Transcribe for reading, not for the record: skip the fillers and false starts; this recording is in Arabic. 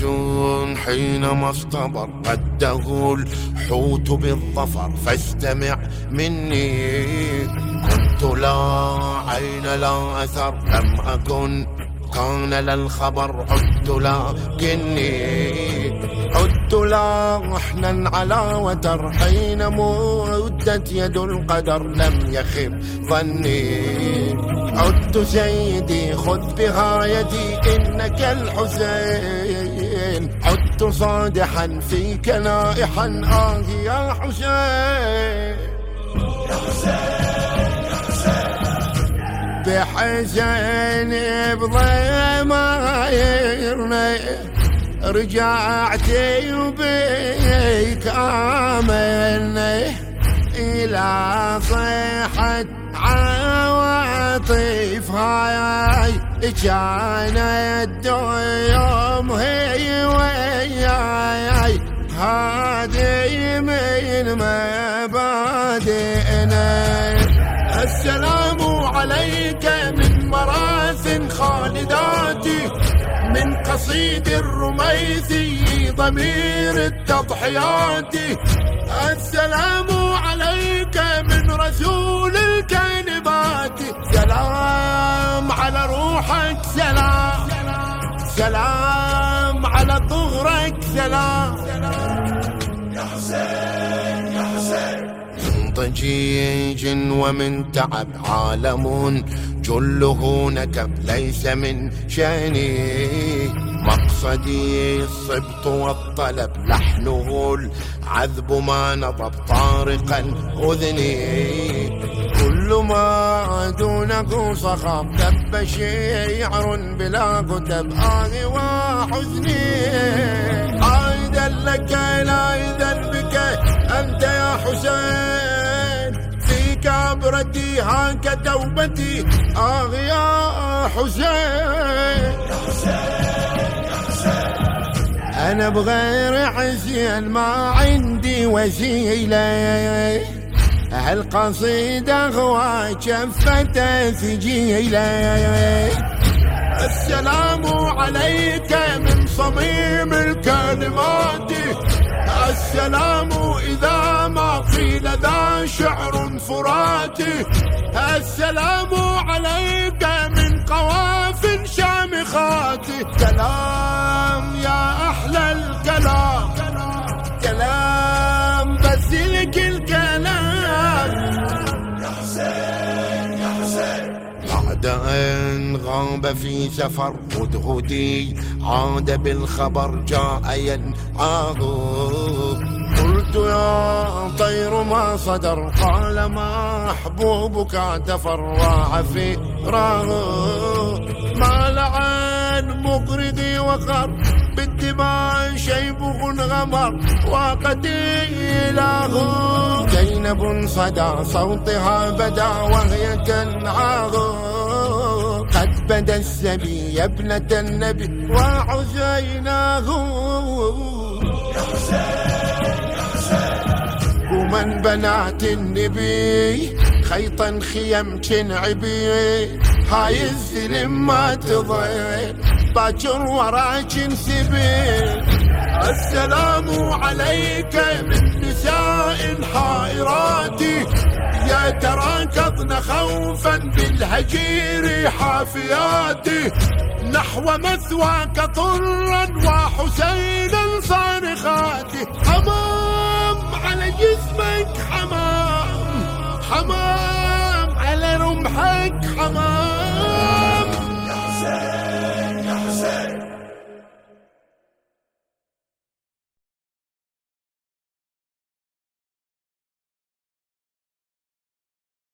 جيش حينما اصطبر رده الحوت بالظفر، فاستمع مني. كنت لا عين لا أثر، لم أكن كان لا الخبر، عدت عدت لحنا على وتر، حين مدت يد القدر لم يخب ظني. عدت سيدي خذ بها يدي إنك الحسين، عدت صادحا فيك نائحا يا حسين. يا حسين يا حسين بحسين بضمايرنا رجعتي وبيك آمني، إلى صيحة عواطف هاي كانت يوم هي وياي، هذه من مبادئنا. السلام عليك من مراث خالداتي، من قصيد الرميثي ضمير التضحيات. السلام عليك من رسول الكائنات، سلام على روحك، سلام سلام على ظهرك، سلام. يا حسين يا حسين من ضجيج ومن تعب عالم جله نكب ليس من شأني، مقصدي الصبط والطلب لحنه العذب ما نضب طارقا أذني. كل ما دونه صخب دب شيعر بلا كتب وحزني. عائدا لك لا إذن بك أنت يا حسين، فيك عبرتي هاك توبتي يا حسين. يا حسين يا حسين أنا بغير حسين ما عندي وسيلة، هالقصيدة هو شفة ثقيلة. السلام عليك من صميم الكلمات، السلام إذا ما قيل ذا شعر فراتي. السلام عليك من قواف شامخات، كلام يا أحلى الكلام، كلام بس لك الكلام. يا حسين يا حسين بعد أن غاب في سفر هدهدي عاد بالخبر جاء ينعاه. قلت يا طير ما صدر، قال محبوبك اعتفر وعفي راه. ما لعن مقرضي وخر بالدماء شيبه غمر وقتيله. زينب صدى صوتها بدا وهي تنعاه، قد بدا السبي يا ابنة النبي وعزيناه. يا حسين يا حسين ومن بنات النبي خيطا خيم تنعبي، هاي الزلم ما تضيع باكر وراك سبيل. السلام عليك من نساء حائرات، يتراكضن خوفا بالهجير حافيات، نحو مثواك طر